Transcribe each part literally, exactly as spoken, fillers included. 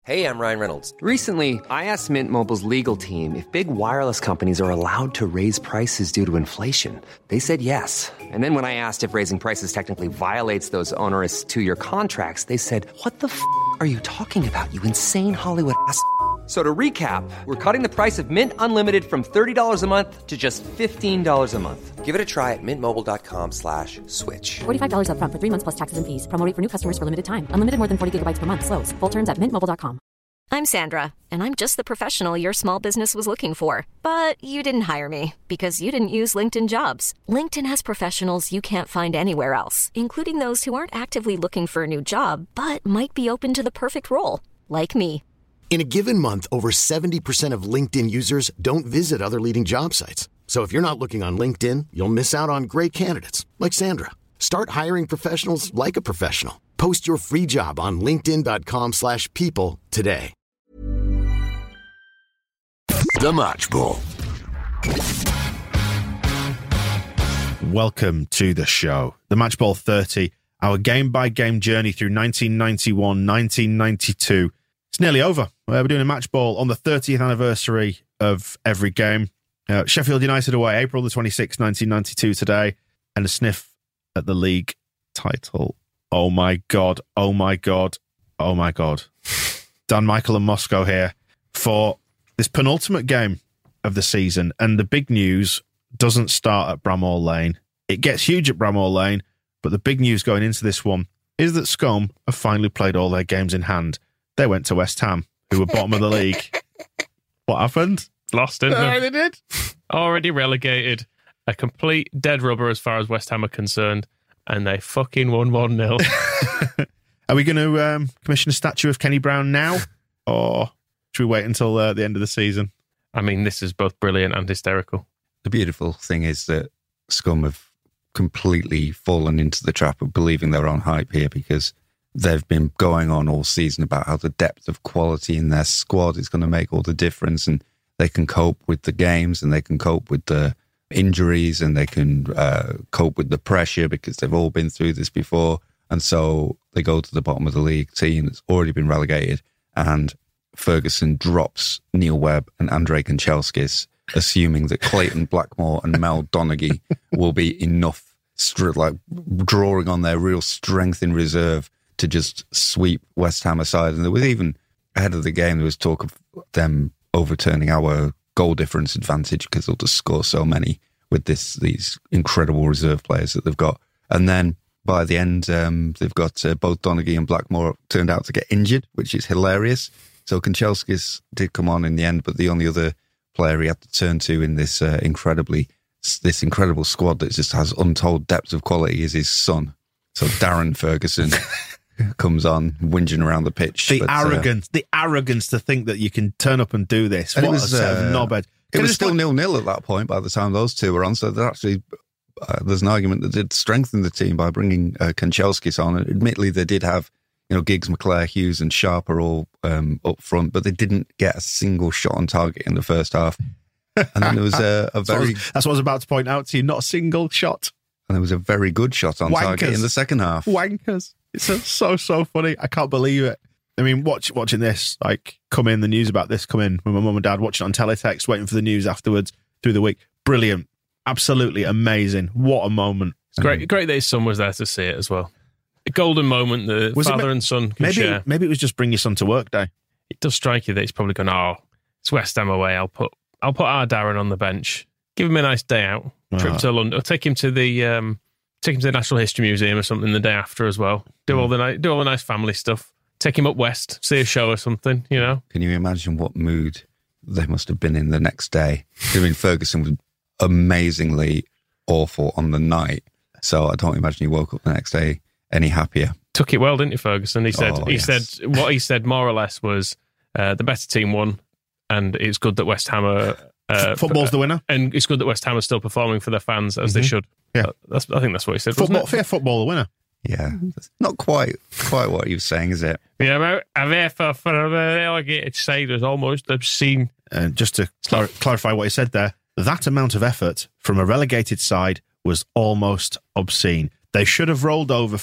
Hey, I'm Ryan Reynolds. Recently, I asked Mint Mobile's legal team if big wireless companies are allowed to raise prices due to inflation. They said yes. And then when I asked if raising prices technically violates those onerous two-year contracts, they said, what the f*** are you talking about, you insane Hollywood ass f- So to recap, we're cutting the price of Mint Unlimited from thirty dollars a month to just fifteen dollars a month. Give it a try at mintmobile.com slash switch. forty-five dollars up front for three months plus taxes and fees. Promo rate for new customers for limited time. Unlimited more than forty gigabytes per month. Slows full terms at mint mobile dot com. I'm Sandra, and I'm just the professional your small business was looking for. But you didn't hire me because you didn't use LinkedIn Jobs. LinkedIn has professionals you can't find anywhere else, including those who aren't actively looking for a new job, but might be open to the perfect role, like me. In a given month, over seventy percent of LinkedIn users don't visit other leading job sites. So if you're not looking on LinkedIn, you'll miss out on great candidates like Sandra. Start hiring professionals like a professional. Post your free job on linkedin.com slash people today. The Match Ball. Welcome to the show. The Match Ball thirty, our game-by-game journey through nineteen ninety-one, nineteen ninety-two. It's nearly over. Uh, we're doing a match ball on the thirtieth anniversary of every game. Uh, Sheffield United away, April the twenty-sixth, nineteen ninety-two today, and a sniff at the league title. Oh my God, oh my God, oh my God. Dan Michael and Moscow here for this penultimate game of the season, and the big news doesn't start at Bramall Lane. It gets huge at Bramall Lane, but the big news going into this one is that Scum have finally played all their games in hand. They went to West Ham, who were bottom of the league. What happened? Lost, didn't Oh, they? they did. Already relegated. A complete dead rubber as far as West Ham are concerned. And they fucking won one nil. Are we going to um, commission a statue of Kenny Brown now? Or should we wait until uh, the end of the season? I mean, this is both brilliant and hysterical. The beautiful thing is that Scum have completely fallen into the trap of believing they're on hype here, because they've been going on all season about how the depth of quality in their squad is going to make all the difference, and they can cope with the games, and they can cope with the injuries, and they can uh, cope with the pressure because they've all been through this before. And so they go to the bottom of the league team that's already been relegated, and Ferguson drops Neil Webb and Andrei Kanchelskis, assuming that Clayton Blackmore and Mel Donaghy will be enough, like drawing on their real strength in reserve to just sweep West Ham aside. And there was even, ahead of the game, there was talk of them overturning our goal difference advantage because they'll just score so many with this these incredible reserve players that they've got. And then by the end, um, they've got uh, both Donaghy and Blackmore turned out to get injured, which is hilarious. So Kanchelskis did come on in the end, but the only other player he had to turn to in this uh, incredibly this incredible squad that just has untold depth of quality is his son. So Darren Ferguson comes on, whinging around the pitch. The but, arrogance, uh, the arrogance to think that you can turn up and do this. And What it was, a set uh, of knobhead. It was still like, nil-nil at that point by the time those two were on. So they're actually, uh, there's an argument that did strengthen the team by bringing uh, Kanchelskis on. And admittedly, they did have, you know, Giggs, McClare, Hughes and Sharp are all um, up front, but they didn't get a single shot on target in the first half. And then there was a, a that's what I very... was- that's what I was about to point out to you. Not a single shot. And there was a very good shot on Wankers. target in the second half. Wankers. It's so, so, so funny. I can't believe it. I mean, watch, watching this, like, come in, the news about this come in with my mum and dad, watching it on teletext, waiting for the news afterwards through the week. Brilliant. Absolutely amazing. What a moment. It's great, great that his son was there to see it as well. A golden moment that Was it father ma- and son can Maybe, share. maybe it was just bring your son to work day. It does strike you that he's probably gone, oh, it's West Ham away. I'll put I'll put our Darren on the bench. Give him a nice day out. Trip Ah. to London. Or take him to the um, take him to the Natural History Museum or something the day after as well. Do all the ni- do all the nice family stuff. Take him up west, see a show or something, you know. Can you imagine what mood they must have been in the next day? I mean, Ferguson was amazingly awful on the night, so I don't imagine he woke up the next day any happier. Took it well, didn't you, Ferguson? He said Oh, he yes. said what he said more or less was uh, the better team won, and it's good that West Ham are uh, Football's the winner. and it's good that West Ham are still performing for their fans as they Mhm. should. Yeah. That's, I think that's what he said. wasn't Football, it? yeah, football the winner. Yeah, that's not quite quite what he was saying, is it? Yeah, about a effort for a relegated side is almost obscene. And just to clar- clarify what he said there, that amount of effort from a relegated side was almost obscene. They should have rolled over for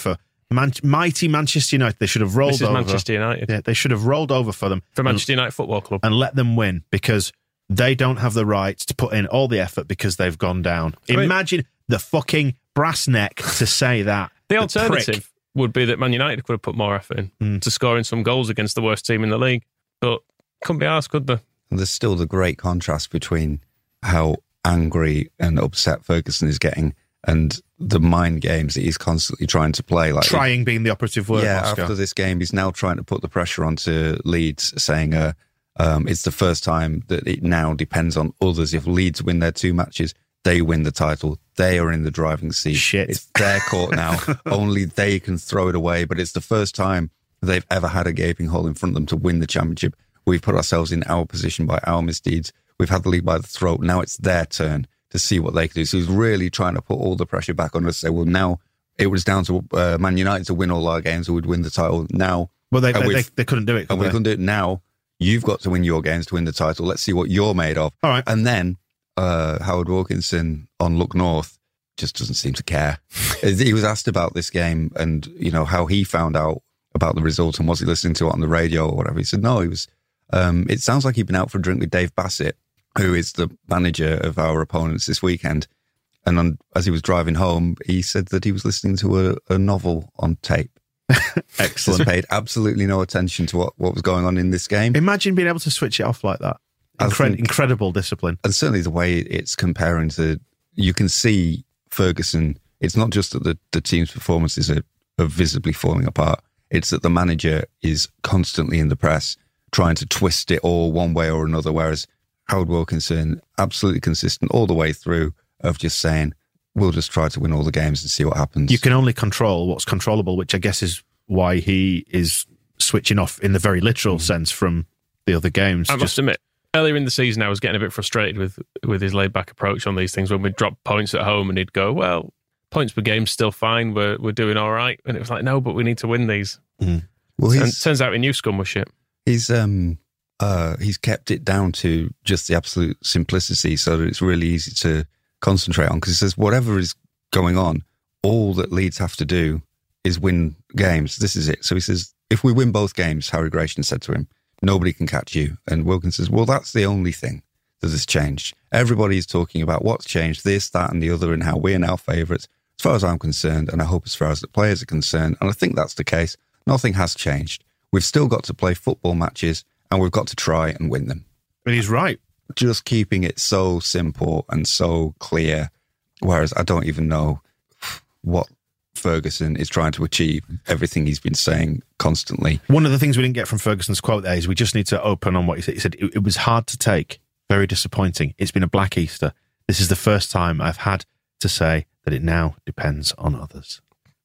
Man- mighty Manchester United. They should have rolled This is over. Manchester United. Yeah, they should have rolled over for them. For Manchester United Football Club. And let them win, because they don't have the right to put in all the effort because they've gone down. I mean, Imagine the fucking brass neck to say that. The, the alternative prick. would be that Man United could have put more effort in Mm. to scoring some goals against the worst team in the league. But couldn't be asked, could they? And there's still the great contrast between how angry and upset Ferguson is getting and the mind games that he's constantly trying to play. Like Trying being the operative word, Yeah, Oscar. after this game, he's now trying to put the pressure onto Leeds, saying uh, um, it's the first time that it now depends on others. If Leeds win their two matches, they win the title. They are in the driving seat. Shit. It's their court now. Only they can throw it away. But it's the first time they've ever had a gaping hole in front of them to win the championship. We've put ourselves in our position by our misdeeds. We've had the league by the throat. Now it's their turn to see what they can do. So he's really trying to put all the pressure back on us. Say, well, now it was down to uh, Man United to win all our games, or we'd win the title. Now, Well, they, and they, they, we've- they couldn't do it. could and we they? couldn't do it now. You've got to win your games to win the title. Let's see what you're made of. All right. And then uh, Howard Wilkinson on Look North just doesn't seem to care. He was asked about this game and, you know, how he found out about the result and was he listening to it on the radio or whatever. He said, no, he was, um, it sounds like he'd been out for a drink with Dave Bassett, who is the manager of our opponents this weekend. And on, as he was driving home, he said that he was listening to a, a novel on tape. Excellent. Just paid absolutely no attention to what, what was going on in this game. Imagine being able to switch it off like that. I Incred- think- incredible discipline. And certainly the way it's comparing to, you can see Ferguson, it's not just that the, the team's performances are, are visibly falling apart. It's that the manager is constantly in the press trying to twist it all one way or another, whereas Howard Wilkinson, absolutely consistent all the way through of just saying, we'll just try to win all the games and see what happens. You can only control what's controllable, which I guess is why he is switching off in the very literal sense from the other games. I must admit, earlier in the season, I was getting a bit frustrated with, with his laid-back approach on these things when we'd drop points at home and he'd go, well, points per game's still fine, we're we're doing all right. And it was like, no, but we need to win these. Mm. Well, And he's, turns out he knew scum was shit. he's, um, uh, he's kept it down to just the absolute simplicity so that it's really easy to concentrate on, because he says whatever is going on, all that Leeds have to do is win games. This is it. So he says, if we win both games, Harry Gratian said to him, nobody can catch you. And Wilkins says, well, that's the only thing that has changed. Everybody's talking about what's changed, this, that, and the other, and how we're now favourites. As far as I'm concerned, and I hope as far as the players are concerned, and I think that's the case, nothing has changed. We've still got to play football matches, and we've got to try and win them. And he's right. Just keeping it so simple and so clear, whereas I don't even know what Ferguson is trying to achieve, everything he's been saying constantly. One of the things we didn't get from Ferguson's quote there is we just need to open on what he said. He said, it, it was hard to take, very disappointing. It's been a black Easter. This is the first time I've had to say that it now depends on others.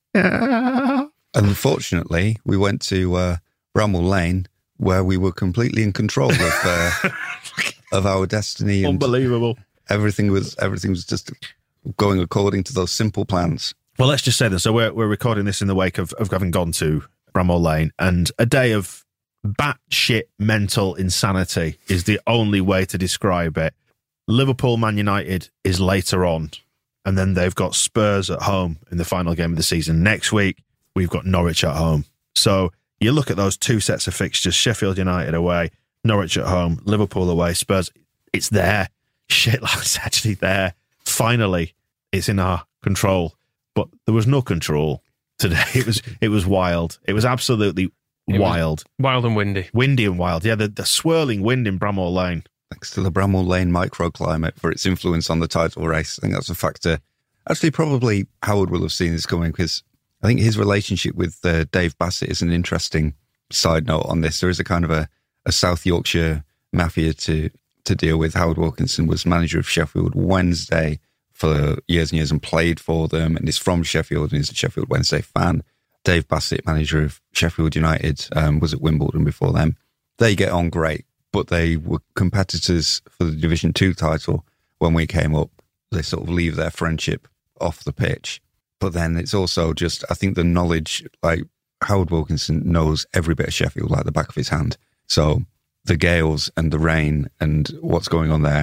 Unfortunately, we went to uh, Bramall Lane, where we were completely in control of uh, of our destiny. And Unbelievable. everything was everything was just going according to those simple plans. Well, let's just say this. So we're we're recording this in the wake of, of having gone to Bramall Lane, and a day of batshit mental insanity is the only way to describe it. Liverpool Man United is later on, and then they've got Spurs at home in the final game of the season. Next week, we've got Norwich at home. So you look at those two sets of fixtures, Sheffield United away, Norwich at home, Liverpool away, Spurs. It's there. Shit, like it's actually there. Finally, it's in our control. But there was no control today. It was it was wild. It was absolutely It was wild. Wild and windy. Windy and wild. Yeah, the, the swirling wind in Bramall Lane. Thanks to the Bramall Lane microclimate for its influence on the title race. I think that's a factor. Actually, probably Howard will have seen this coming, because I think his relationship with uh, Dave Bassett is an interesting side note on this. There is a kind of a, a South Yorkshire mafia to, to deal with. Howard Wilkinson was manager of Sheffield Wednesday for years and years and played for them, and is from Sheffield and is a Sheffield Wednesday fan. Dave Bassett, manager of Sheffield United, um, was at Wimbledon before them. They get on great, but they were competitors for the Division Two title when we came up. They sort of leave their friendship off the pitch. But then it's also just, I think the knowledge, like Howard Wilkinson knows every bit of Sheffield like the back of his hand. So the gales and the rain and what's going on there,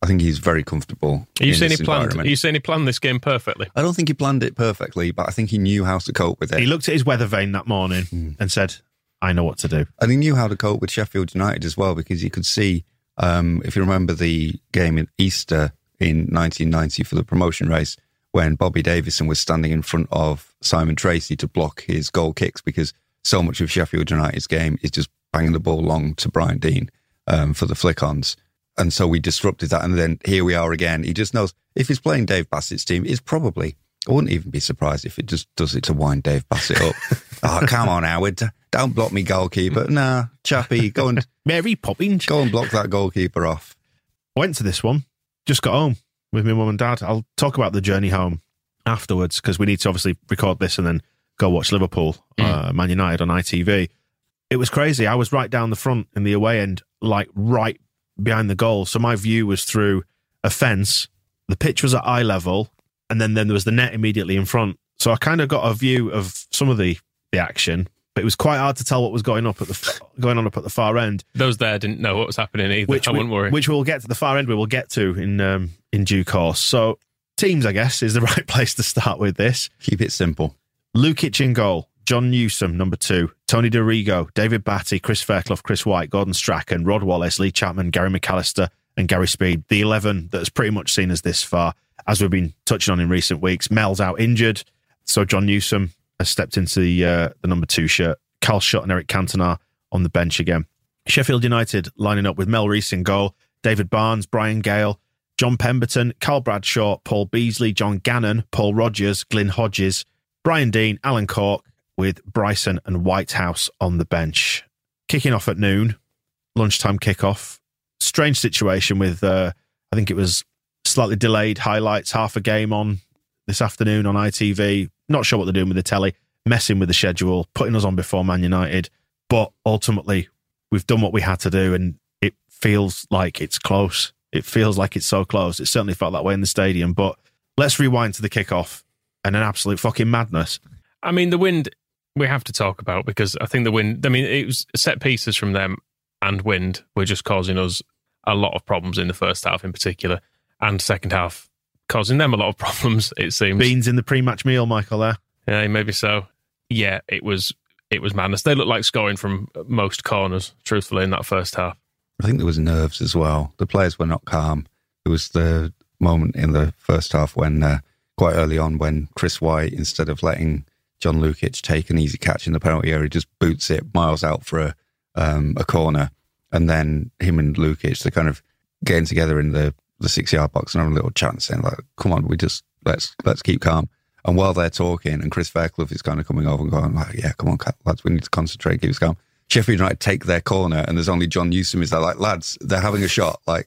I think he's very comfortable. Are you in saying he this planned? Are environment. you saying he planned this game perfectly? I don't think he planned it perfectly, but I think he knew how to cope with it. He looked at his weather vane that morning Mm. and said, I know what to do. And he knew how to cope with Sheffield United as well, because you could see, um, if you remember the game in Easter in nineteen ninety for the promotion race, when Bobby Davison was standing in front of Simon Tracy to block his goal kicks, because so much of Sheffield United's game is just banging the ball long to Brian Deane um, for the flick-ons. And so we disrupted that. And then here we are again. He just knows if he's playing Dave Bassett's team, it's probably, I wouldn't even be surprised if it just does it to wind Dave Bassett up. Oh, come on, Howard. Don't block me, goalkeeper. Nah, chappy, go and Mary Poppins. go and block that goalkeeper off. I went to this one, just got home with my mum and dad. I'll talk about the journey home afterwards because we need to obviously record this and then go watch Liverpool, mm. uh, Man United on I T V. It was crazy. I was right down the front in the away end, like right behind the goal. So my view was through a fence. The pitch was at eye level, and then, then there was the net immediately in front. So I kind of got a view of some of the, the action, but it was quite hard to tell what was going up at the going on up at the far end. Those there didn't know what was happening either. Which I wouldn't we, worry. Which we'll get to the far end. We will get to in um, in due course. So teams, I guess, is the right place to start with this. Keep it simple. Lukic in goal. John Newsom, number two. Tony DeRigo, David Batty, Chris Fairclough, Chris White, Gordon Strachan, Rod Wallace, Lee Chapman, Gary McAllister, and Gary Speed. The eleven that's pretty much seen as this far, as we've been touching on in recent weeks. Mel's out injured, so John Newsom has stepped into the, uh, the number two shirt. Cal Shutt and Eric Cantona on the bench again. Sheffield United lining up with Mel Rees in goal, David Barnes, Brian Gale, John Pemberton, Carl Bradshaw, Paul Beasley, John Gannon, Paul Rogers, Glyn Hodges, Brian Deane, Alan Cork, with Bryson and Whitehouse on the bench. Kicking off at noon, lunchtime kickoff. Strange situation with, uh, I think it was slightly delayed highlights, half a game on this afternoon on I T V. Not sure what they're doing with the telly, messing with the schedule, putting us on before Man United. But ultimately, we've done what we had to do, and it feels like it's close. It feels like it's so close. It certainly felt that way in the stadium. But let's rewind to the kickoff and an absolute fucking madness. I mean, the wind we have to talk about, because I think the wind, I mean, it was set pieces from them and wind were just causing us a lot of problems in the first half in particular, and second half causing them a lot of problems, it seems. Beans in the pre-match meal, Michael, there. Yeah, maybe so. Yeah, it was it was madness. They looked like scoring from most corners, truthfully, in that first half. I think there was nerves as well. The players were not calm. There was the moment in the first half when, uh, quite early on, when Chris White, instead of letting John Lukic take an easy catch in the penalty area, just boots it miles out for a um, a corner, and then him and Lukic, they're kind of getting together in the, the six yard box and having a little chat and saying, like, "Come on, we just let's let's keep calm." And while they're talking, and Chris Fairclough is kind of coming over and going, like, "Yeah, come on, lads, we need to concentrate, keep us calm." Sheffield United take their corner, and there's only John Newsom is there, like, "Lads, they're having a shot. Like,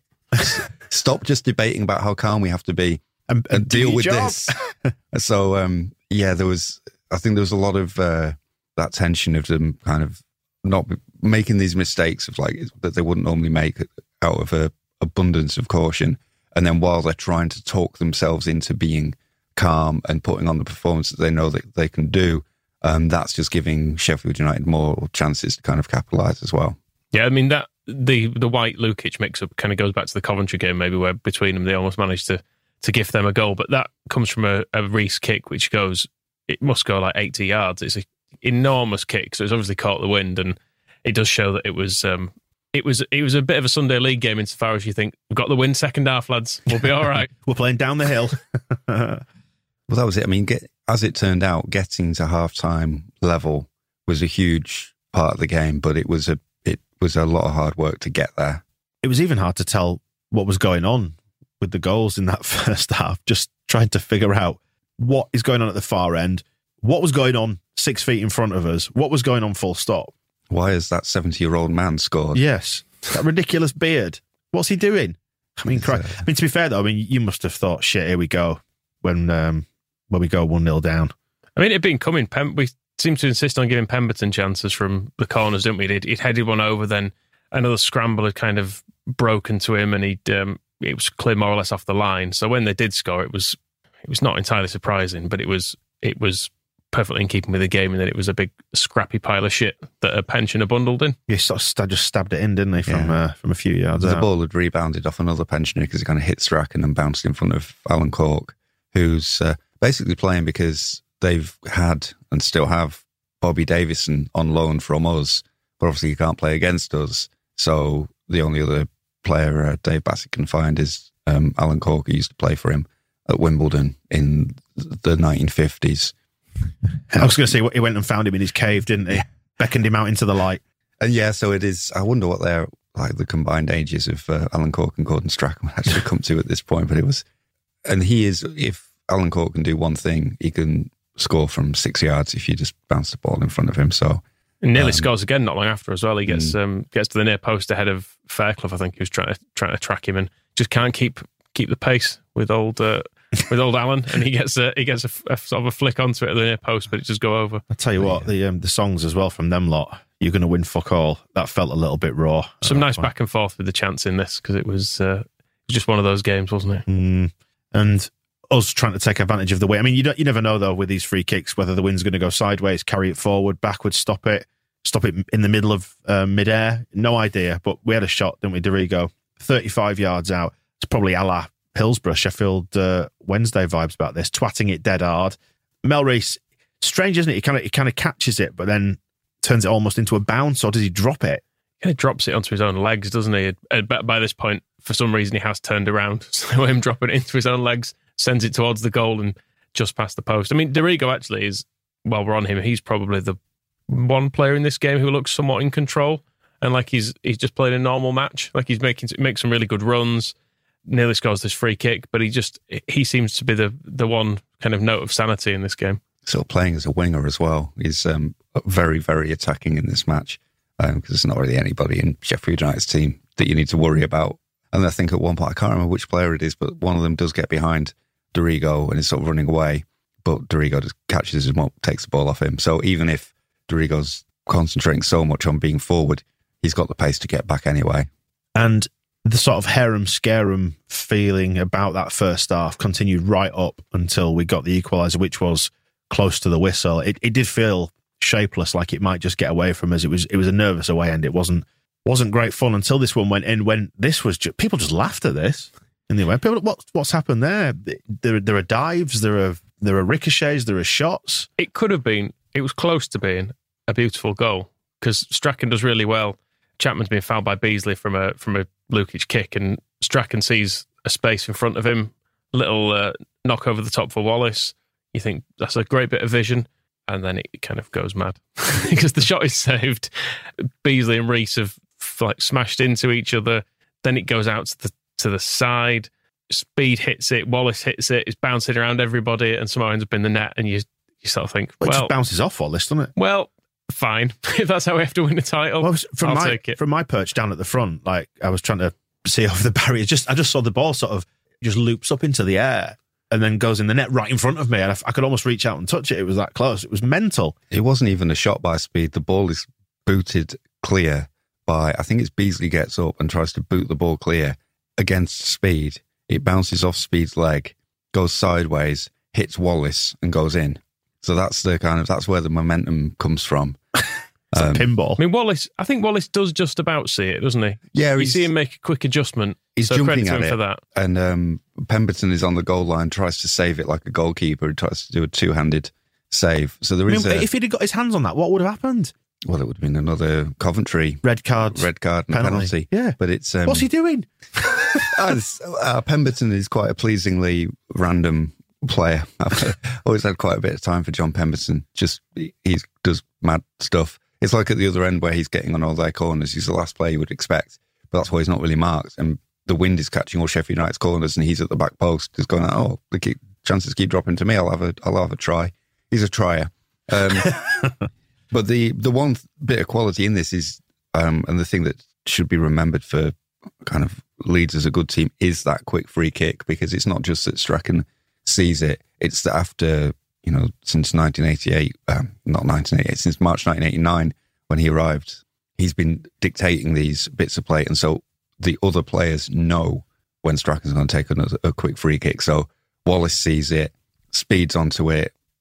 stop just debating about how calm we have to be and, and, and deal with job. this." So, um, yeah, there was. I think there was a lot of uh, that tension of them kind of not making these mistakes of like that they wouldn't normally make out of a abundance of caution. And then while they're trying to talk themselves into being calm and putting on the performance that they know that they can do, um, that's just giving Sheffield United more chances to kind of capitalise as well. Yeah, I mean, that the the White Lukic mix-up kind of goes back to the Coventry game, maybe, where between them they almost managed to, to gift them a goal. But that comes from a, a Rees kick, which goes... It must go like eighty yards. It's an enormous kick, so it's obviously caught the wind, and it does show that it was um, it was it was a bit of a Sunday League game insofar as you think, we've got the wind second half, lads. We'll be all right. We're playing down the hill. Well, that was it. I mean, get, as it turned out, getting to half-time level was a huge part of the game, but it was a it was a lot of hard work to get there. It was even hard to tell what was going on with the goals in that first half, just trying to figure out what is going on at the far end, what was going on six feet in front of us, what was going on full stop. Why has that seventy-year-old man scored? Yes. That ridiculous beard. What's he doing? I mean, cry- I mean, to be fair, though, I mean, you must have thought, shit, here we go, when um, when we go one nil down. I mean, it'd been coming. Pem- we seemed to insist on giving Pemberton chances from the corners, didn't we? He'd, he'd headed one over, then another scramble had kind of broken to him, and he'd um, it was clear more or less off the line. So when they did score, it was... It was not entirely surprising, but it was it was perfectly in keeping with the game, and then it was a big scrappy pile of shit that a pensioner bundled in. He sort of st- just stabbed it in, didn't he, from Yeah. uh, from a few yards The out. ball had rebounded off another pensioner because it kind of hit Strachan and bounced in front of Alan Cork, who's uh, basically playing because they've had and still have Bobby Davison on loan from us, but obviously he can't play against us. So the only other player uh, Dave Bassett can find is um, Alan Cork, who used to play for him at Wimbledon in the nineteen fifties. I was going to say, he went and found him in his cave, didn't he? Beckoned him out into the light. And yeah, so it is. I wonder what their like the combined ages of uh, Alan Cork and Gordon Strachan would actually come to at this point. But it was, and he is. If Alan Cork can do one thing, he can score from six yards if you just bounce the ball in front of him. So And nearly um, scores again not long after as well. He gets mm. um, gets to the near post ahead of Fairclough, I think, who's trying to trying to track him and just can't keep keep the pace with old uh, with old Alan. And he gets a, he gets a, a sort of a flick onto it at the near post, but it just go over. I tell you what, the um, the songs as well from them lot. You're going to win fuck all. That felt a little bit raw. Some nice point. back and forth with the chance in this because it was uh, it was just one of those games, wasn't it? Mm. And us trying to take advantage of the wind. I mean, you don't, you never know though with these free kicks whether the wind's going to go sideways, carry it forward, backwards, stop it, stop it in the middle of uh, midair. No idea. But we had a shot, didn't we, Dorigo? thirty-five yards out. It's probably a la Hillsborough, Sheffield uh, Wednesday vibes about this. Twatting it dead hard. Mel Rees, strange, isn't it? He kind of he kind of catches it, but then turns it almost into a bounce, or does he drop it? He kind of drops it onto his own legs, doesn't he? And by this point, for some reason, he has turned around. So him dropping it into his own legs sends it towards the goal and just past the post. I mean, Dorigo actually is, while we're on him, he's probably the one player in this game who looks somewhat in control and like he's he's just played a normal match. Like he's making makes some really good runs, nearly scores this free kick, but he just he seems to be the the one kind of note of sanity in this game. So playing as a winger as well. He's um, very, very attacking in this match because um, there's not really anybody in Sheffield United's team that you need to worry about. And I think at one point, I can't remember which player it is, but one of them does get behind Dorigo and is sort of running away, but Dorigo just catches him up, takes the ball off him. So even if Dorigo's concentrating so much on being forward, he's got the pace to get back anyway. And the sort of harum-scarum feeling about that first half continued right up until we got the equaliser, which was close to the whistle. It, it did feel shapeless, like it might just get away from us. It was it was a nervous away end. It wasn't wasn't great fun until this one went in. When this was just, people just laughed at this. And they went, people, what what's happened there? There there are dives, there are there are ricochets, there are shots. It could have been. It was close to being a beautiful goal because Strachan does really well. Chapman's been fouled by Beasley from a from a Lukic kick, and Strachan sees a space in front of him. Little uh, knock over the top for Wallace. You think that's a great bit of vision, and then it kind of goes mad because the shot is saved. Beasley and Rees have like smashed into each other. Then it goes out to the to the side. Speed hits it. Wallace hits it. It's bouncing around everybody, and somehow ends up in the net. And you you sort of think, Well, it well, just bounces off Wallace, doesn't it? well, fine. If that's how we have to win a title, Well, from I'll my take it. from my perch down at the front, like I was trying to see over the barrier. Just I just saw the ball sort of just loops up into the air and then goes in the net right in front of me, and I, I could almost reach out and touch it. It was that close. It was mental. It wasn't even a shot by Speed. The ball is booted clear by, I think it's Beasley gets up and tries to boot the ball clear against Speed. It bounces off Speed's leg, goes sideways, hits Wallace and goes in. So that's the kind of, that's where the momentum comes from. It's Um, a pinball. I mean, Wallace. I think Wallace does just about see it, doesn't he? Yeah, you he's- see him make a quick adjustment. He's so jumping credit to at him it, for that. and um, Pemberton is on the goal line, tries to save it like a goalkeeper. He tries to do a two-handed save. So there I is mean, a, if he'd have got his hands on that, what would have happened? well, it would have been another Coventry Red card. red card and penalty. penalty. Yeah. But it's um, What's he doing? as, uh, Pemberton is quite a pleasingly random player. I've always had quite a bit of time for John Pemberton. Just he he does mad stuff. It's like at the other end where he's getting on all their corners. He's the last player you would expect, but that's why he's not really marked. And the wind is catching all Sheffield United's corners, and he's at the back post, just going, "Oh, the keep, chances keep dropping to me. I'll have a, I'll have a try." He's a trier. Um, but the the one bit of quality in this is, um, and the thing that should be remembered for kind of Leeds as a good team is that quick free kick, because it's not just that Strachan sees it; it's that after, you know, since nineteen eighty-eight, um, not nineteen eighty-eight, since March nineteen eighty-nine when he arrived, he's been dictating these bits of play, and so the other players know when Strachan's going to take another, a quick free kick. So Wallace sees it, speeds onto it,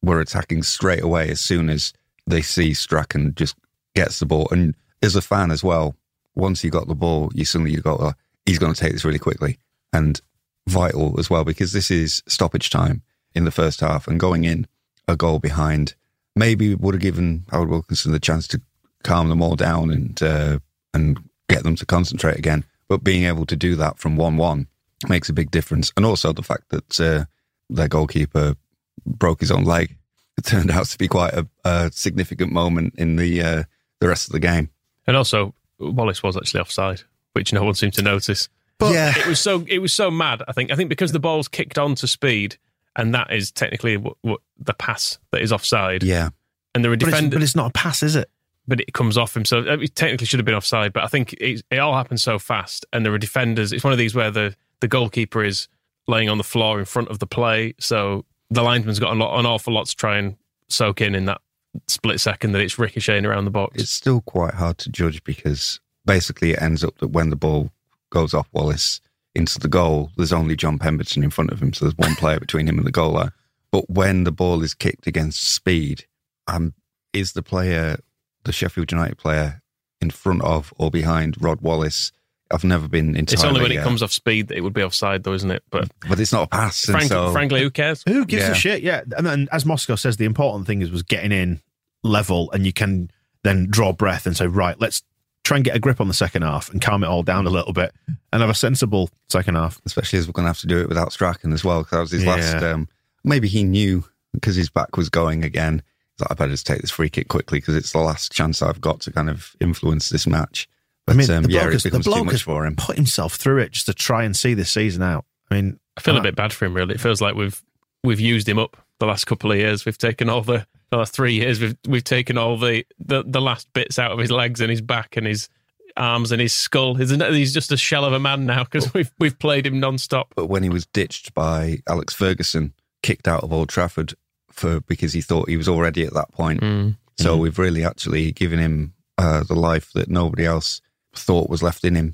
were attacking straight away as soon as they see Strachan just gets the ball. And as a fan as well, once he got the ball, you suddenly you go, oh, he's going to take this really quickly. And vital as well, because this is stoppage time in the first half, and going in a goal behind maybe would have given Howard Wilkinson the chance to calm them all down and uh, and get them to concentrate again. But being able to do that from one one makes a big difference. And also the fact that uh, their goalkeeper broke his own leg. It turned out to be quite a, a significant moment in the uh, the rest of the game. And also, Wallace was actually offside, which no one seemed to notice. But yeah. It was so it was so mad. I think I think because the ball's kicked on to Speed, and that is technically what, what the pass that is offside. Yeah, and there are but, it's, defenders, but it's not a pass, is it? But it comes off him, so it technically should have been offside. But I think it, it all happened so fast, and there are defenders. It's one of these where the, the goalkeeper is laying on the floor in front of the play, so the linesman's got a lot, an awful lot to try and soak in in that split second that it's ricocheting around the box. It's still quite hard to judge because basically it ends up that when the ball goes off Wallace into the goal, there's only John Pemberton in front of him, so there's one player between him and the goal line. But when the ball is kicked against Speed, um, is the player, the Sheffield United player, in front of or behind Rod Wallace? I've never been entirely... It's only when it uh, comes off Speed that it would be offside, though, isn't it? But but it's not a pass. and frank, so, frankly, who cares? Who gives Yeah. a shit? Yeah. And then, as Moscow says, the important thing is was getting in level, and you can then draw breath and say, right, let's try and get a grip on the second half and calm it all down a little bit and have a sensible second half. Especially as we're going to have to do it without Strachan as well, because that was his Yeah. last... Um, maybe he knew, because his back was going again, that I better just take this free kick quickly because it's the last chance I've got to kind of influence this match. But I mean, um, the yeah, bloke, it has, the becomes too bloke much has for him. put himself through it just to try and see this season out. I mean, I feel uh, a bit bad for him, really. It feels like we've we've used him up the last couple of years. We've taken all the, the last three years, we've we've taken all the, the, the last bits out of his legs and his back and his arms and his skull. He's, he's just a shell of a man now because we've, we've played him non-stop. But when he was ditched by Alex Ferguson, kicked out of Old Trafford for because he thought he was already at that point. Mm. So we've really actually given him uh, the life that nobody else thought was left in him.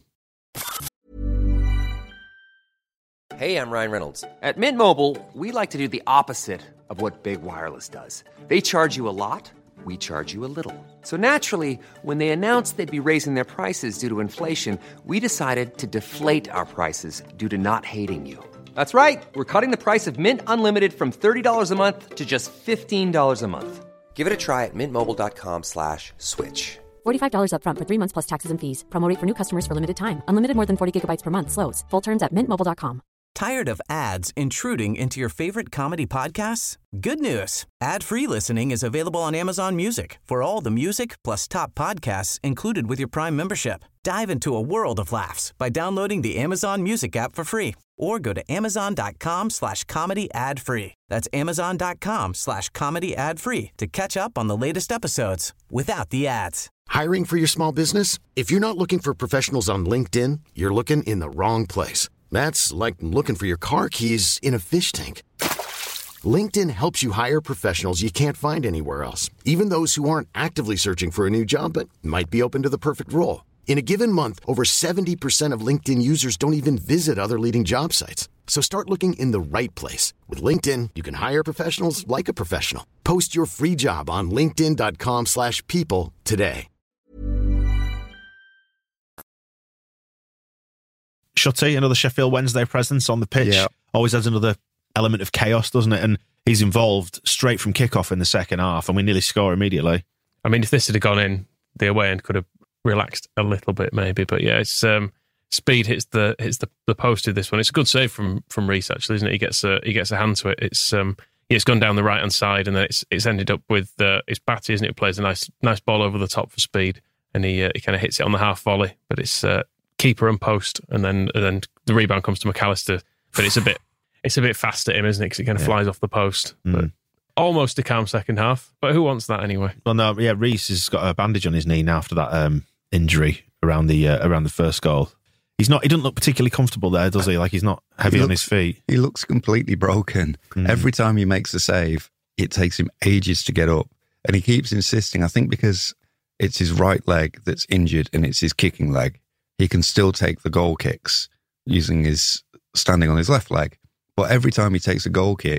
Hey, I'm Ryan Reynolds. At Mint Mobile, we like to do the opposite of what Big Wireless does. They charge you a lot, we charge you a little. So naturally, when they announced they'd be raising their prices due to inflation, we decided to deflate our prices due to not hating you. That's right. We're cutting the price of Mint Unlimited from thirty dollars a month to just fifteen dollars a month. Give it a try at mintmobile.com slash switch. forty-five dollars up front for three months plus taxes and fees. Promo rate for new customers for limited time. Unlimited more than forty gigabytes per month. Slows full terms at mint mobile dot com. Tired of ads intruding into your favorite comedy podcasts? Good news. Ad-free listening is available on Amazon Music for all the music plus top podcasts included with your Prime membership. Dive into a world of laughs by downloading the Amazon Music app for free or go to amazon.com slash comedy ad free. That's amazon.com slash comedy ad free to catch up on the latest episodes without the ads. Hiring for your small business? If you're not looking for professionals on LinkedIn, you're looking in the wrong place. That's like looking for your car keys in a fish tank. LinkedIn helps you hire professionals you can't find anywhere else, even those who aren't actively searching for a new job but might be open to the perfect role. In a given month, over seventy percent of LinkedIn users don't even visit other leading job sites. So start looking in the right place. With LinkedIn, you can hire professionals like a professional. Post your free job on linkedin.com slash people today. Shutty, another Sheffield Wednesday presence on the pitch, Yeah. always adds another element of chaos, doesn't it? And he's involved straight from kickoff in the second half, and we nearly score immediately. I mean, if this had gone in, the away end could have relaxed a little bit, maybe. But yeah, it's um, Speed hits the hits the, the post of this one. It's a good save from from Reece, actually, isn't it? He gets a he gets a hand to it. It's um, yeah, it's gone down the right hand side, and then it's it's ended up with uh, it's Batty, isn't it? Who plays a nice nice ball over the top for Speed, and he uh, he kind of hits it on the half volley, but it's uh, keeper and post, and then and then the rebound comes to McAllister, but it's a bit it's a bit fast at him, isn't it? Because it kind of Yeah. flies off the post. Mm. But almost a calm second half, but who wants that anyway? Well, no, yeah, Reece has got a bandage on his knee now after that um, injury around the uh, around the first goal. He's not. He doesn't look particularly comfortable there, does he? Like he's not heavy He on looks- his feet. He looks completely broken. Mm. Every time he makes a save, it takes him ages to get up. And he keeps insisting, I think because it's his right leg that's injured and it's his kicking leg, he can still take the goal kicks using his standing on his left leg. But every time he takes a goal kick,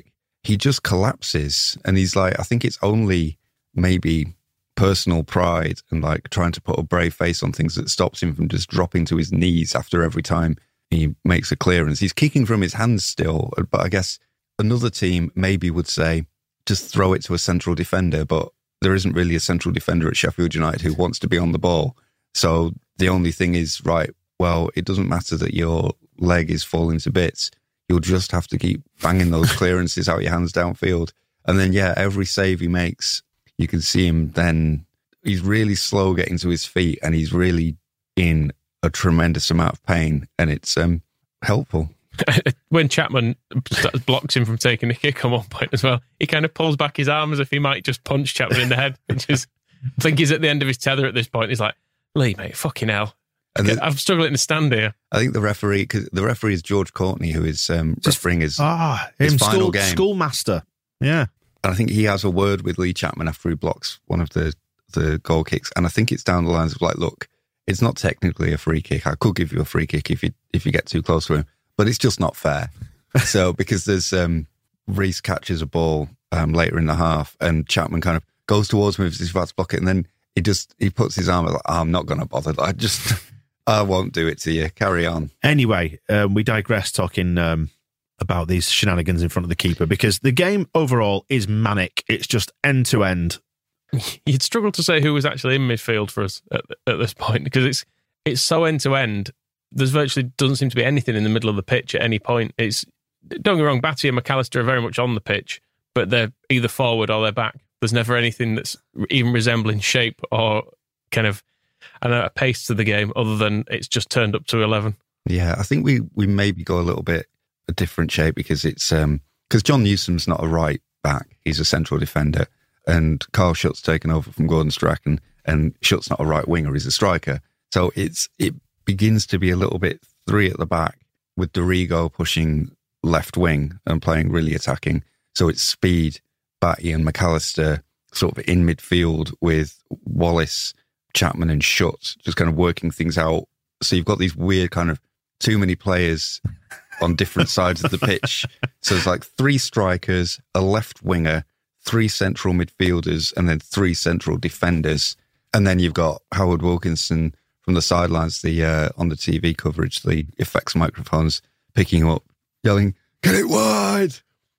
he just collapses. And he's like, I think it's only maybe personal pride and like trying to put a brave face on things that stops him from just dropping to his knees after every time he makes a clearance. He's kicking from his hands still, but I guess another team maybe would say just throw it to a central defender, but there isn't really a central defender at Sheffield United who wants to be on the ball. So the only thing is, right, well, it doesn't matter that your leg is falling to bits. You'll just have to keep banging those clearances out your hands downfield. And then, yeah, every save he makes, you can see him then, he's really slow getting to his feet and he's really in a tremendous amount of pain, and it's um, helpful. When Chapman blocks him from taking a kick on one point as well, he kind of pulls back his arm as if he might just punch Chapman in the head. Which is, I think he's at the end of his tether at this point. He's like, Lee, mate, fucking hell. And then, I'm struggling to stand here. I think the referee, because the referee is George Courtney, who is um, refereeing his, ah, his him final school, game. Schoolmaster. Yeah. And I think he has a word with Lee Chapman after he blocks one of the, the goal kicks. And I think it's down the lines of like, look, it's not technically a free kick. I could give you a free kick if you if you get too close to him, but it's just not fair. So because there's um, Reece catches a ball um, later in the half, and Chapman kind of goes towards him as he's about to block it, and then he just he puts his arm like, oh, I'm not going to bother. I just I won't do it to you. Carry on. Anyway, um, we digress talking um, about these shenanigans in front of the keeper, because the game overall is manic. It's just end to end. You'd struggle to say who was actually in midfield for us at, at this point, because it's it's so end to end. There's virtually doesn't seem to be anything in the middle of the pitch at any point. It's don't get me wrong, Batty and McAllister are very much on the pitch, but they're either forward or they're back. There's never anything that's even resembling shape or kind of I don't know, a pace to the game, other than it's just turned up to eleven. Yeah, I think we we maybe go a little bit a different shape because it's um because John Newsom's not a right back; he's a central defender. And Carl Schutt's taken over from Gordon Strachan, and Schutt's not a right winger, he's a striker. So it's it begins to be a little bit three at the back, with Dorigo pushing left wing and playing really attacking. So it's speed, Batty and McAllister sort of in midfield with Wallace, Chapman and Schutt just kind of working things out. So you've got these weird kind of too many players on different sides of the pitch. So it's like three strikers, a left winger, three central midfielders, and then three central defenders. And then you've got Howard Wilkinson from the sidelines, the uh, on the T V coverage, the effects microphones picking up, yelling, "Get it wide!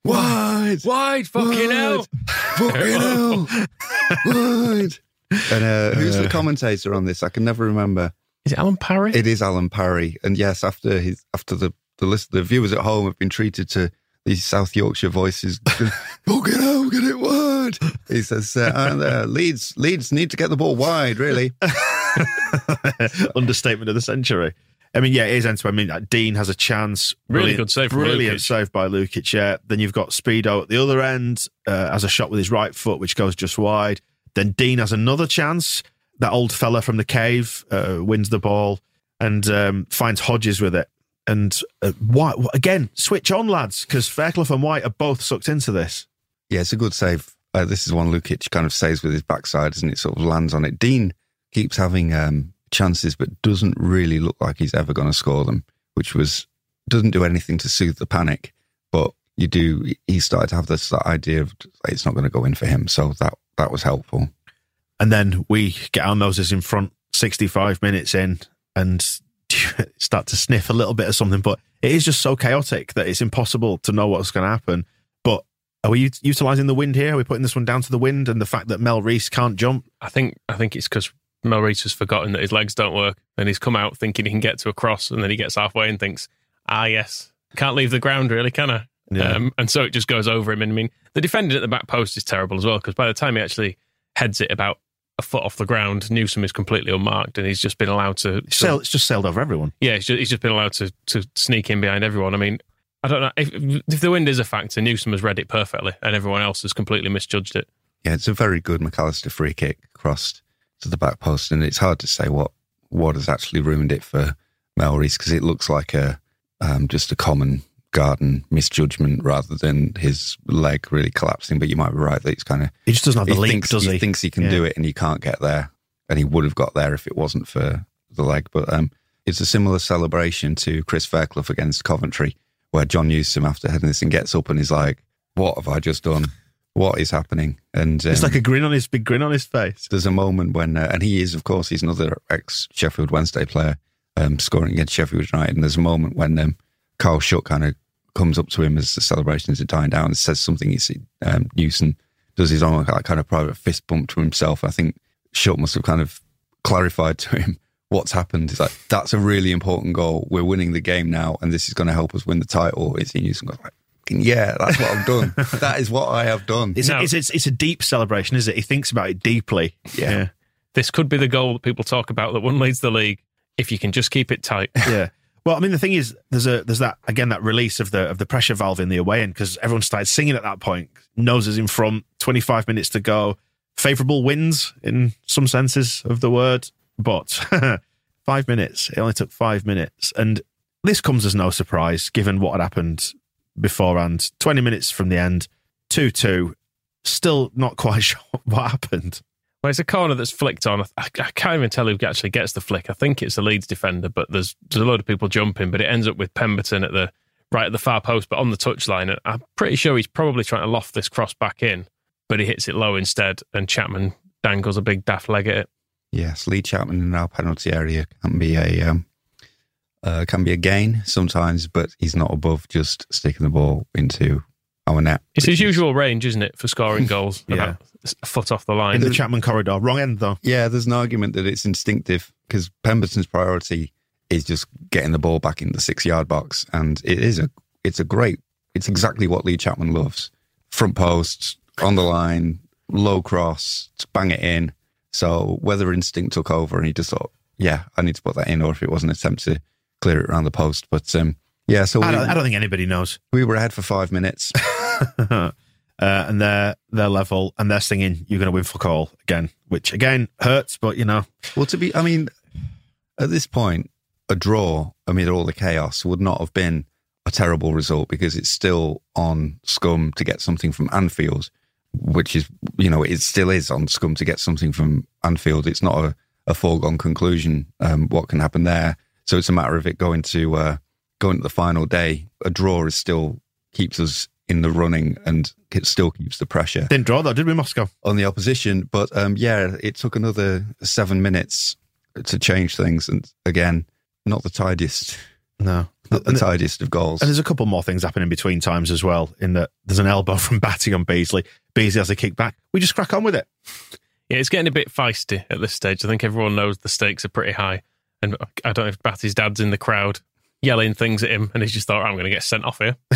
Wide! Wide! Fucking wide, hell! Fucking hell! Wide!" And uh, who's the commentator on this? I can never remember. Is it Alan Parry? It is Alan Parry. And yes, after his after the, the list, the viewers at home have been treated to these South Yorkshire voices. Fucking hell, get it wide. He says, uh, and, uh, Leeds, Leeds need to get the ball wide, really. Understatement of the century. I mean, yeah, it is end to end. I mean, Dean has a chance. Really good save from Brilliant Lukic. save by Lukic, yeah. Then you've got Speedo at the other end, uh, has a shot with his right foot, which goes just wide. Then Dean has another chance. That old fella from the cave uh, wins the ball and um, finds Hodges with it. And uh, White, again, switch on, lads, because Fairclough and White are both sucked into this. Yeah, it's a good save. Uh, this is one Lukic kind of saves with his backside, and it sort of lands on it. Dean keeps having um, chances, but doesn't really look like he's ever going to score them, which was doesn't do anything to soothe the panic. But you do. He started to have this idea of like, it's not going to go in for him, so that that was helpful. And then we get our noses in front, sixty-five minutes in, and start to sniff a little bit of something, but it is just so chaotic that it's impossible to know what's going to happen. But are we utilising the wind here? Are we putting this one down to the wind and the fact that Mel Reese can't jump? I think I think it's because Mel Reese has forgotten that his legs don't work, and he's come out thinking he can get to a cross, and then he gets halfway and thinks, ah, yes, can't leave the ground really, can I? Yeah. Um, and so it just goes over him. And I mean, the defending at the back post is terrible as well, because by the time he actually heads it about a foot off the ground, Newsom is completely unmarked, and he's just been allowed to... to Sail, it's just sailed over everyone. Yeah, he's just, he's just been allowed to, to sneak in behind everyone. I mean, I don't know. If, if the wind is a factor, Newsom has read it perfectly, and everyone else has completely misjudged it. Yeah, it's a very good McAllister free kick crossed to the back post, and it's hard to say what, what has actually ruined it for Mel Reese, because it looks like a um, just a common garden misjudgment rather than his leg really collapsing. But you might be right that it's kind of... He just doesn't have the leap, thinks, does he? He thinks he can yeah. do it, and he can't get there. And he would have got there if it wasn't for the leg. But um, it's a similar celebration to Chris Fairclough against Coventry, where John Newsom, after heading this, and gets up and is like, what have I just done? What is happening? And um, it's like a grin on his big grin on his face. There's a moment when, uh, and he is, of course, he's another ex-Sheffield Wednesday player, um, scoring against Sheffield United. And there's a moment when um, Carl Shutt kind of comes up to him as the celebrations are dying down and says something. You see, um, Newson does his own like, kind of private fist bump to himself. I think Shutt must have kind of clarified to him what's happened. It's like, that's a really important goal. We're winning the game now, and this is going to help us win the title. It's Newson goes like, yeah, that's what I've done. That is what I have done. It's, no. a, it's, it's, it's a deep celebration, isn't it? He thinks about it deeply. Yeah. yeah. This could be the goal that people talk about that one leads the league if you can just keep it tight. Yeah. Well, I mean, the thing is, there's a there's that again that release of the of the pressure valve in the away end because everyone started singing at that point. Noses in front, twenty-five minutes to go. Favourable wins in some senses of the word, but five minutes. It only took five minutes, and this comes as no surprise given what had happened beforehand. Twenty minutes from the end, two two. Still not quite sure what happened. Well, it's a corner that's flicked on. I, I can't even tell who actually gets the flick. I think it's a Leeds defender, but there's there's a load of people jumping. But it ends up with Pemberton at the right at the far post, but on the touchline. And I'm pretty sure he's probably trying to loft this cross back in, but he hits it low instead, and Chapman dangles a big daft leg at it. Yes, Lee Chapman in our penalty area can be a um, uh, can be a gain sometimes, but he's not above just sticking the ball into our net. It's his usual range, isn't it, for scoring goals? Yeah. About a foot off the line. In the Chapman corridor. Wrong end, though. Yeah, there's an argument that it's instinctive because Pemberton's priority is just getting the ball back in the six-yard box, and it is a it's a great, it's exactly what Lee Chapman loves. Front post, on the line, low cross, bang it in. So whether instinct took over and he just thought, yeah, I need to put that in, or if it was an attempt to clear it around the post. But um, yeah, so we, I, don't, I don't think anybody knows. We were ahead for five minutes. uh, and they're, they're level, and they're singing, you're going to win fuck all again, which again hurts, but you know. Well, to be, I mean, at this point, a draw amid all the chaos would not have been a terrible result because it's still on Scum to get something from Anfield, which is, you know, it still is on Scum to get something from Anfield. It's not a, a foregone conclusion um, what can happen there. So it's a matter of it going to uh, going to the final day. A draw is still keeps us in the running and it still keeps the pressure. Didn't draw though, did we, Moscow? On the opposition. But um, yeah, it took another seven minutes to change things. And again, not the tidiest. No. Not the and tidiest of goals. And there's a couple more things happening between times as well, in that there's an elbow from Batty on Beasley. Beasley has a kick back. We just crack on with it. Yeah, it's getting a bit feisty at this stage. I think everyone knows the stakes are pretty high. And I don't know if Batty's dad's in the crowd yelling things at him and he's just thought, I'm going to get sent off here.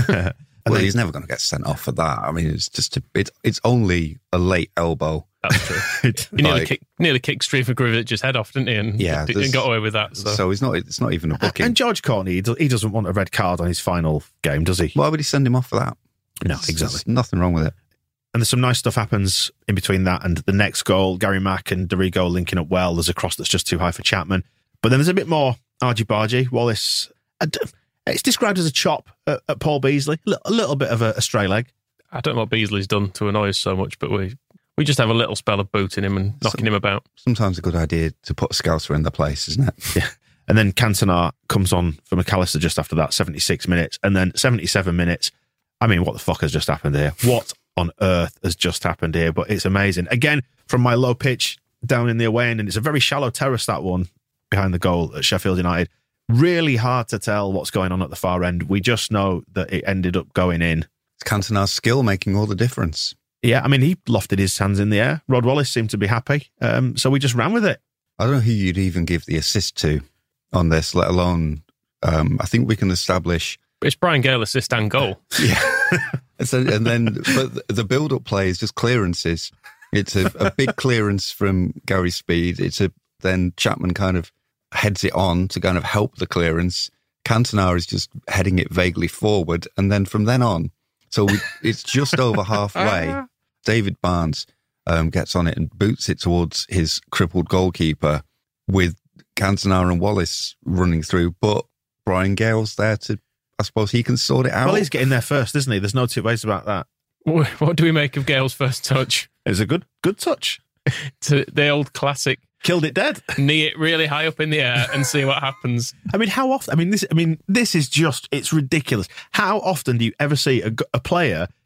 Well, he's never going to get sent off for that. I mean, it's just a, it's it's only a late elbow. That's true. he nearly, like, kick, nearly kicked Stephen Grivic's head off, didn't he? And, yeah, and got away with that. So. so he's not. It's not even a booking. And George Courtney, he doesn't want a red card on his final game, does he? Why would he send him off for that? No, There's, exactly. There's nothing wrong with it. And there's some nice stuff happens in between that and the next goal. Gary Mack and Dorigo linking up well. There's a cross that's just too high for Chapman. But then there's a bit more argy-bargy. Wallace, it's described as a chop at, at Paul Beasley. A little bit of a, a stray leg. I don't know what Beasley's done to annoy us so much, but we we just have a little spell of booting him and knocking Some, him about. Sometimes a good idea to put a Scouser in the place, isn't it? Yeah. And then Cantona comes on for McAllister just after that, seventy-six minutes. And then seventy-seven minutes. I mean, what the fuck has just happened here? What on earth has just happened here? But it's amazing. Again, from my low pitch down in the away end, and it's a very shallow terrace, that one, behind the goal at Sheffield United. Really hard to tell what's going on at the far end. We just know that it ended up going in. It's Cantona's skill making all the difference. Yeah, I mean, he lofted his hands in the air. Rod Wallace seemed to be happy. Um, so we just ran with it. I don't know who you'd even give the assist to on this, let alone, um, I think we can establish... It's Brian Gale assist and goal. Yeah. so, and then, but the build-up play is just clearances. It's a, a big clearance from Gary Speed. It's a then Chapman kind of heads it on to kind of help the clearance. Cantona is just heading it vaguely forward. And then from then on, so we, it's just over halfway, David Barnes um, gets on it and boots it towards his crippled goalkeeper with Cantona and Wallace running through. But Brian Gale's there to, I suppose he can sort it out. Well, he's getting there first, isn't he? There's no two ways about that. What do we make of Gale's first touch? It was a good, good touch. To the old classic. Killed it dead. Knee it really high up in the air and see what happens. I mean, how often? I mean, this. I mean, this is just. It's ridiculous. How often do you ever see a, a player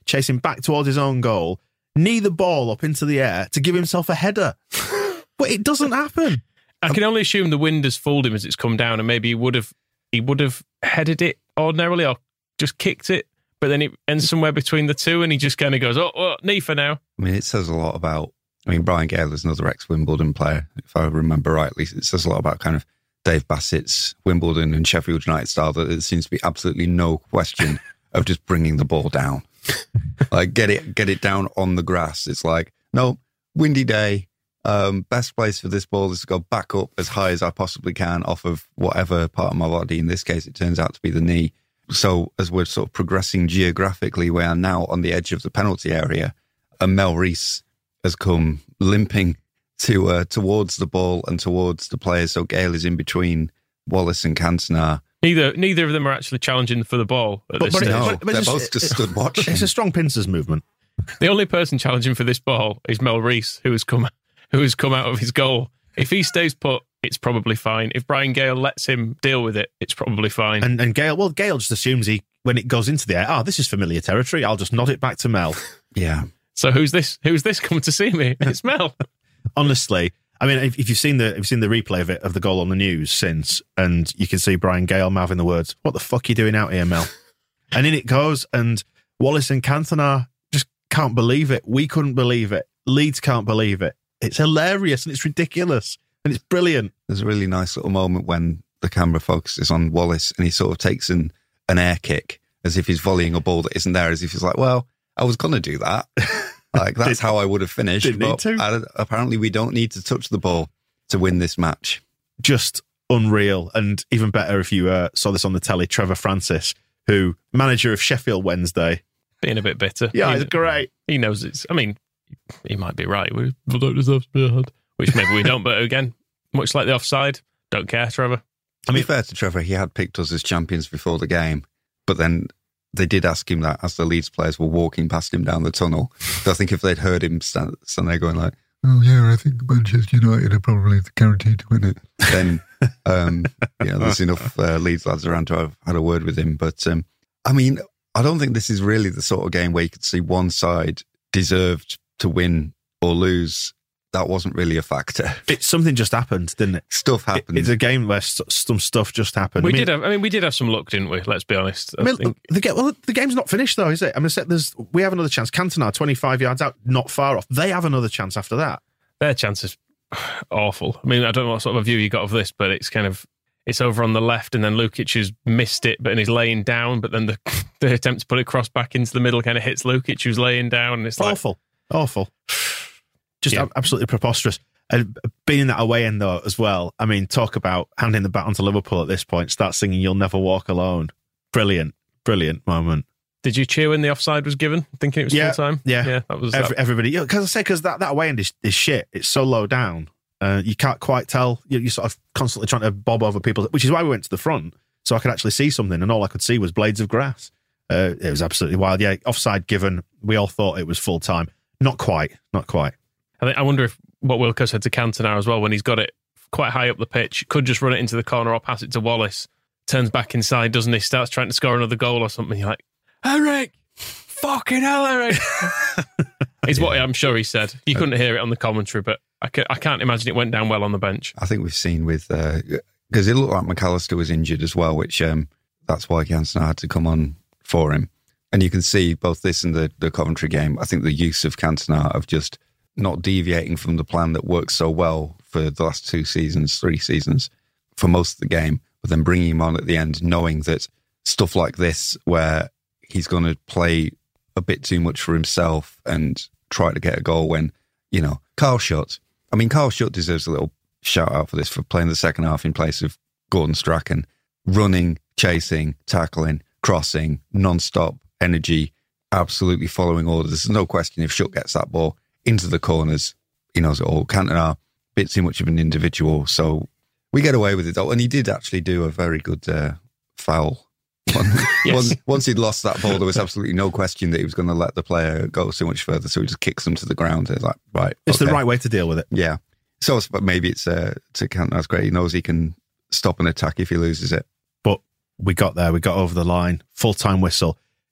chasing back towards his own goal, knee the ball up into the air to give himself a header. But it doesn't happen. I can only assume the wind has fooled him as it's come down, and maybe he would have he would have headed it ordinarily or just kicked it, but then it ends somewhere between the two, and he just kind of goes, oh, oh, knee for now. I mean, it says a lot about, I mean, Brian Gale is another ex-Wimbledon player, if I remember rightly. It says a lot about kind of Dave Bassett's Wimbledon and Sheffield United style, that there seems to be absolutely no question of just bringing the ball down. Like, get it get it down on the grass. It's like, no, windy day, um, best place for this ball is to go back up as high as I possibly can off of whatever part of my body. In this case, it turns out to be the knee. So as we're sort of progressing geographically, we are now on the edge of the penalty area, and Mel Rees has come limping to uh, towards the ball and towards the players. So Gale is in between Wallace and Cantona. Neither neither of them are actually challenging for the ball at But, this but, stage. it, No, but, but they're it's, both just stood watching. It's a strong pincers movement. The only person challenging for this ball is Mel Rees, who has come who has come out of his goal. If he stays put, it's probably fine. If Brian Gale lets him deal with it, it's probably fine. And and Gale, well, Gale just assumes he, when it goes into the air, oh, this is familiar territory. I'll just nod it back to Mel. Yeah. So who's this? Who's this coming to see me? It's Mel. Honestly, I mean, if, if you've seen the if you've seen the replay of it of the goal on the news since, and you can see Brian Gale mouthing the words, "What the fuck are you doing out here, Mel?" And in it goes, and Wallace and Cantona just can't believe it. We couldn't believe it. Leeds can't believe it. It's hilarious and it's ridiculous and it's brilliant. There's a really nice little moment when the camera focuses on Wallace and he sort of takes an, an air kick as if he's volleying a ball that isn't there, as if he's like, well, I was going to do that. Like, that's how I would have finished. Didn't need But to. I, apparently we don't need to touch the ball to win this match. Just unreal. And even better if you uh, saw this on the telly, Trevor Francis, who, manager of Sheffield Wednesday. Being a bit bitter. Yeah, he, it's great. He knows it's, I mean, he might be right. We don't deserve to be ahead, which maybe we don't. But again, much like the offside, don't care, Trevor. To be fair to Trevor, he had picked us as champions before the game, but then they did ask him that as the Leeds players were walking past him down the tunnel. So I think if they'd heard him stand, stand there going like, oh yeah, I think Manchester United are probably guaranteed to win it, then um, you know, there's enough uh, Leeds lads around to have had a word with him. But um, I mean, I don't think this is really the sort of game where you could see one side deserved to win or lose. That wasn't really a factor. It, something just happened, didn't it? Stuff happened. It, it's a game where st- some stuff just happened. We I mean, did have, I mean, we did have some luck, didn't we? Let's be honest. I I mean, think. the, game, well, the game's not finished, though, is it? I mean, there's, we have another chance. Cantona, twenty-five yards out, not far off. They have another chance after that. Their chance is awful. I mean, I don't know what sort of a view you got of this, but it's kind of, it's over on the left, and then Lukic has missed it, but and he's laying down, but then the, the attempt to put it cross back into the middle kind of hits Lukic, who's laying down, and it's like... Awful. Awful. Just Yeah. ab- absolutely preposterous. And being in that away end, though, as well, I mean, talk about handing the baton to Liverpool at this point, start singing You'll Never Walk Alone. Brilliant, brilliant moment. Did you cheer when the offside was given, thinking it was Yeah, full time? yeah. yeah, that was Every, that. everybody, because I say, because that, that away end is, is shit. It's so low down. Uh, you can't quite tell. You- You're sort of constantly trying to bob over people, which is why we went to the front, so I could actually see something, and all I could see was blades of grass. Uh, it was absolutely wild. Yeah, offside given. We all thought it was full time. Not quite. Not quite. I, think, I wonder if what Wilco said to Cantona as well, when he's got it quite high up the pitch, could just run it into the corner or pass it to Wallace, turns back inside, doesn't he? Starts trying to score another goal or something. You're like, Eric, fucking hell, Eric. Is what I'm sure he said. You couldn't hear it on the commentary, but I, ca- I can't imagine it went down well on the bench. I think we've seen with, because it looked like McAllister was injured as well, which um, that's why Cantona had to come on for him. And you can see both this and the, the Coventry game, I think the use of Cantona of just not deviating from the plan that worked so well for the last two seasons, three seasons, for most of the game, but then bringing him on at the end, knowing that stuff like this, where he's going to play a bit too much for himself and try to get a goal when, you know, Carl Schutt. I mean, Carl Schutt deserves a little shout out for this, for playing the second half in place of Gordon Strachan, running, chasing, tackling, crossing, non-stop energy, absolutely following orders. There's no question if Schutt gets that ball into the corners, he knows it all. Cantona, a bit too much of an individual, so we get away with it. And he did actually do a very good uh, foul. Yes. once, once he'd lost that ball, there was absolutely no question that he was going to let the player go so much further, so he just kicks them to the ground. It's like, right. It's okay. the right way to deal with it. Yeah. So but maybe it's uh, to Cantona's great. He knows he can stop an attack if he loses it. But we got there. We got over the line. Full-time whistle.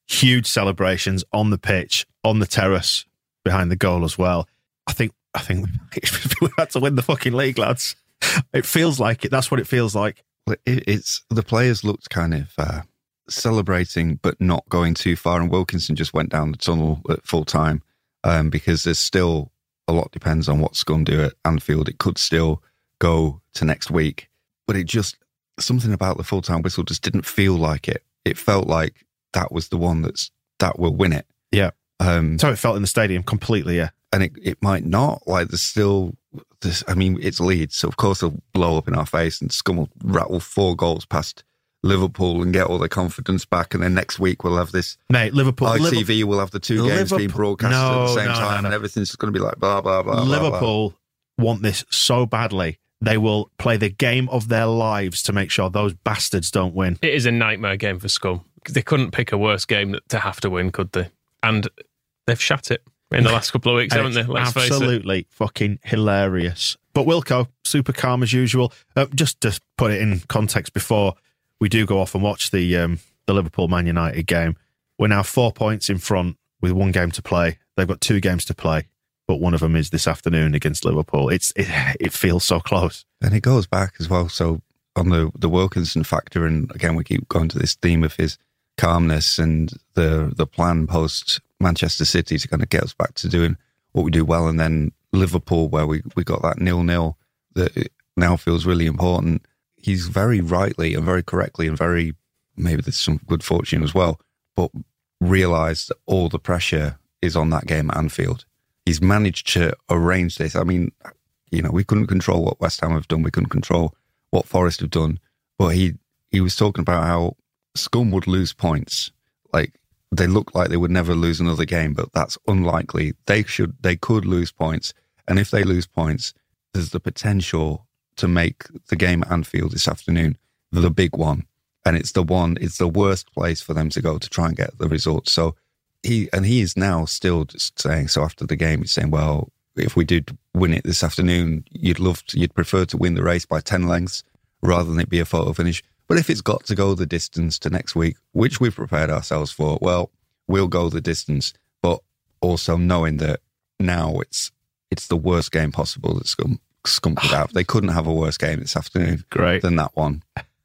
huge celebrations on the pitch, on the terrace, behind the goal as well. I think I think we had to win the fucking league, lads. It feels like it. That's what it feels like. It, it's the players looked kind of uh, celebrating, but not going too far. And Wilkinson just went down the tunnel at full time um, because there's still a lot depends on what Scum do at Anfield. It could still go to next week, but it just something about the full time whistle just didn't feel like it. It felt like that was the one that's that will win it. Yeah. Um, so it felt in the stadium completely. Yeah. And it, it might not. Like there's still this. I mean, it's Leeds, so of course they'll blow up in our face, and Scum will rattle four goals past Liverpool and get all their confidence back. And then next week we'll have this. Mate, Liverpool. I T V Liverpool, will have the two games Liverpool, being broadcasted no, at the same no, time, no, no. and everything's just going to be like blah blah blah. Liverpool blah, blah. want this so badly. They will play the game of their lives to make sure those bastards don't win. It is a nightmare game for Scum. They couldn't pick a worse game to have to win, could they? And they've shut it in the last couple of weeks, haven't they? Let's face it. Absolutely fucking hilarious. But Wilco, super calm as usual. Uh, just to put it in context before we do go off and watch the um, the Liverpool-Man United game, we're now four points in front with one game to play. They've got two games to play, but one of them is this afternoon against Liverpool. It's It, it feels so close. And it goes back as well. So on the, the Wilkinson factor, and again, we keep going to this theme of his calmness and the the plan post Manchester City to kind of get us back to doing what we do well, and then Liverpool where we, we got that nil-nil that now feels really important. He's very rightly and very correctly and very, maybe there's some good fortune as well, but realised that all the pressure is on that game at Anfield. He's managed to arrange this. I mean, you know, we couldn't control what West Ham have done. We couldn't control what Forest have done, but he, he was talking about how Scum would lose points. Like, they look like they would never lose another game, but that's unlikely. They should, they could lose points. And if they lose points, there's the potential to make the game at Anfield this afternoon the big one. And it's the one, it's the worst place for them to go to try and get the results. So he, and he is now still just saying, so after the game, he's saying, well, if we did win it this afternoon, you'd love to, you'd prefer to win the race by ten lengths rather than it be a photo finish. But if it's got to go the distance to next week, which we've prepared ourselves for, well, we'll go the distance. But also knowing that now it's it's the worst game possible that Scum, Scum could have. They couldn't have a worse game this afternoon Great. than that one.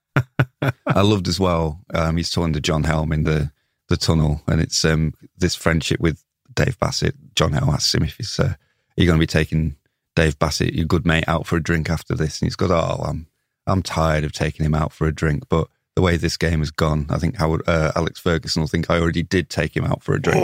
I loved as well, um, he's talking to John Helm in the, the tunnel, and it's um, this friendship with Dave Bassett. John Helm asks him if he's, uh, are you going to be taking Dave Bassett, your good mate, out for a drink after this? And he's got, oh, I'm I'm tired of taking him out for a drink, but the way this game has gone, I think Howard, uh, Alex Ferguson will think I already did take him out for a drink.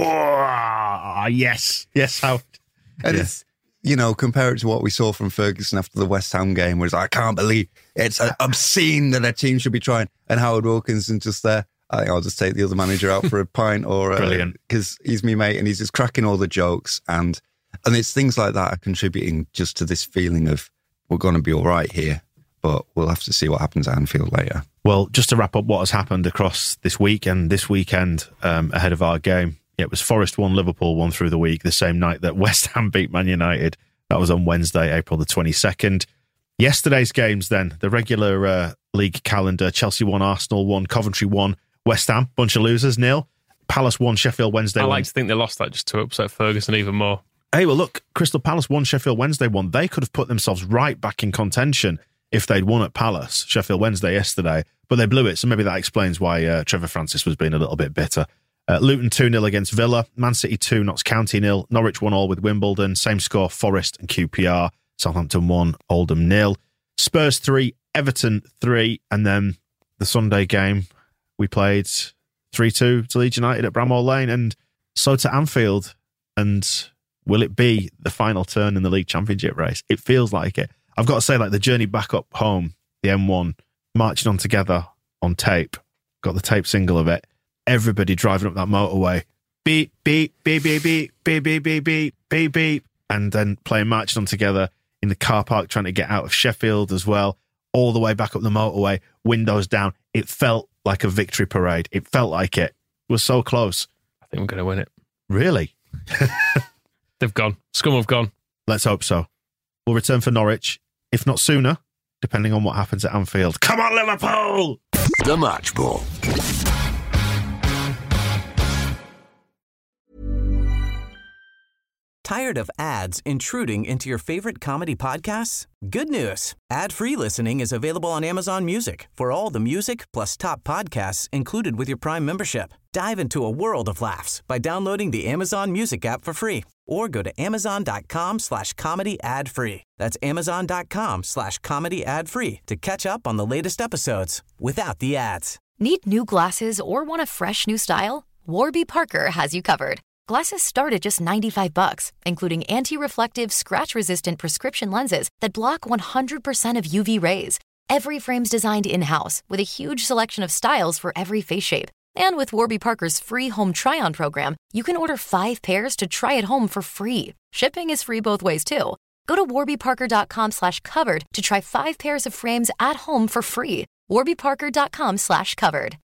Oh, yes. Yes, Howard. And yeah. it's, you know, compare it to what we saw from Ferguson after the West Ham game, where it's like, I can't believe it's obscene that a team should be trying. And Howard Wilkinson just there, I think I'll just take the other manager out for a pint or uh, brilliant, because he's me mate and he's just cracking all the jokes, and and it's things like that are contributing just to this feeling of we're going to be all right here. But we'll have to see what happens at Anfield later. Well, just to wrap up what has happened across this week and this weekend um, ahead of our game. Yeah, it was Forest won, Liverpool won through the week, the same night that West Ham beat Man United. That was on Wednesday, April the twenty-second. Yesterday's games then, the regular uh, league calendar. Chelsea won, Arsenal won, Coventry won, West Ham, bunch of losers, nil. Palace won, Sheffield Wednesday I won. like to think they lost that just to upset Ferguson even more. Hey, well, look, Crystal Palace won, Sheffield Wednesday won. They could have put themselves right back in contention if they'd won at Palace, Sheffield Wednesday yesterday, but they blew it, so maybe that explains why uh, Trevor Francis was being a little bit bitter. Uh, Luton two nil against Villa, Man City two, Notts County nil, Norwich one all with Wimbledon, same score, Forest and Q P R, Southampton one, Oldham nil, Spurs three, Everton three, and then the Sunday game, we played three two to Leeds United at Bramall Lane, and so to Anfield, and will it be the final turn in the league championship race? It feels like it. I've got to say, like, the journey back up home, the M one, marching on together on tape, got the tape single of it, everybody driving up that motorway, beep, beep, beep, beep, beep, beep, beep, beep, beep, beep, beep, and then playing Marching On Together in the car park, trying to get out of Sheffield as well, all the way back up the motorway, windows down. It felt like a victory parade. It felt like it. It was so close. I think we're going to win it. Really? They've gone. Scum have gone. Let's hope so. We'll return for Norwich, if not sooner, depending on what happens at Anfield. Come on, Liverpool! The Match Ball. Tired of ads intruding into your favorite comedy podcasts? Good news. Ad-free listening is available on Amazon Music for all the music plus top podcasts included with your Prime membership. Dive into a world of laughs by downloading the Amazon Music app for free or go to amazon.com slash comedy ad free. That's amazon.com slash comedy ad free to catch up on the latest episodes without the ads. Need new glasses or want a fresh new style? Warby Parker has you covered. Glasses start at just ninety-five bucks, including anti-reflective, scratch-resistant prescription lenses that block one hundred percent of U V rays. Every frame's designed in-house with a huge selection of styles for every face shape. And with Warby Parker's free home try-on program, you can order five pairs to try at home for free. Shipping is free both ways, too. Go to warbyparker.com slash covered to try five pairs of frames at home for free. warbyparker.com slash covered.